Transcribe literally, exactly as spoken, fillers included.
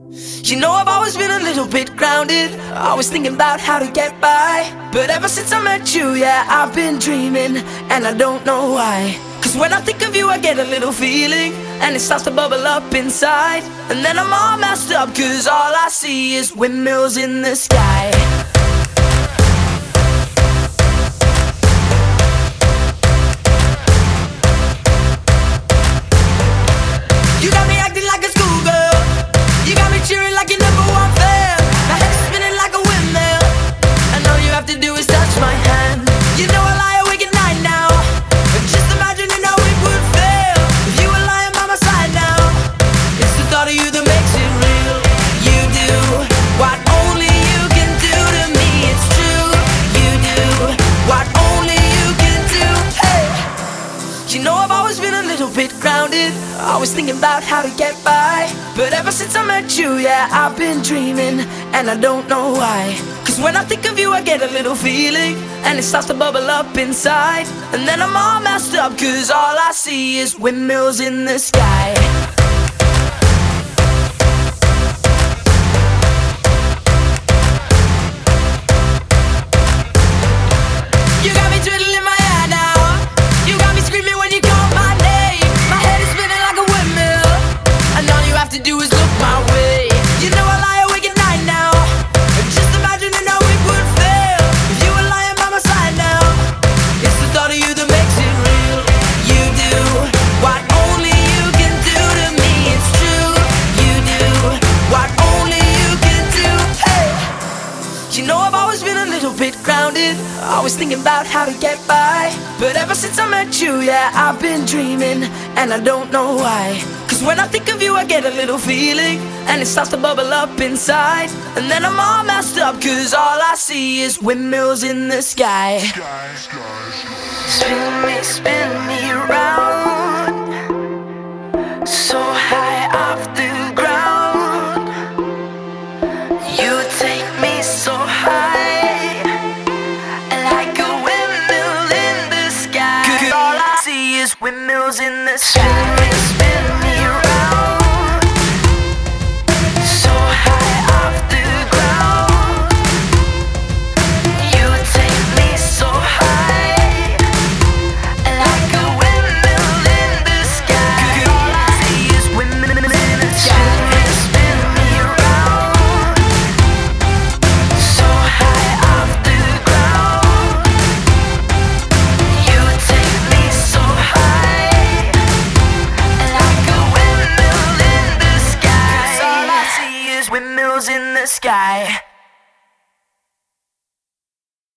You know I've always been a little bit grounded, always thinking about how to get by. But ever since I met you, yeah, I've been dreaming, and I don't know why. Cause when I think of you I get a little feeling, and it starts to bubble up inside. And then I'm all messed up cause all I see is windmills in the sky. You got me acting like a schoolgirl, you got me cheering like your number one fan. My head is spinning like a windmill, and all you have to do is touch my hand. You know I lie awake at night now, just imagining how it would feel if you were lying by my side now. It's the thought of you that makes it real. You do what only you can do to me, it's true. You do what only you can do. Hey, you know I've always been a little bit grounded, always thinking about how to get by. But ever since I met you, yeah, I've been dreaming, and I don't know why. Cause when I think of you I get a little feeling, and it starts to bubble up inside. And then I'm all messed up cause all I see is windmills in the sky. You got me twiddling my hair now, you got me screaming when you call my name. My head is spinning like a windmill, and all you have to do is look my way. You know I lie awake at night now, just imagining how it would feel if you were lying by my side now. It's the thought of you that makes it real. You do what only you can do to me, it's true. You do what only you can do. Hey, you know I've always been a little bit grounded, always thinking about how to get by. But ever since I met you, yeah, I've been dreaming, and I don't know why. Cause when I think of you I get a little feeling, and it starts to bubble up inside. And then I'm all messed up cause all I see is windmills in the sky. Spin me, spin me around, so high off the ground. You take me so high, like a windmill in the sky. Cause all I see is windmills in the sky. Spin me, spin me around, so high off the ground. You take me so high, like a windmill in the sky. Cause all I see is windmills in the sky. Spin me around, so high off the ground. You take me so high, like a windmill in the sky. Cause all I see is windmills in the sky.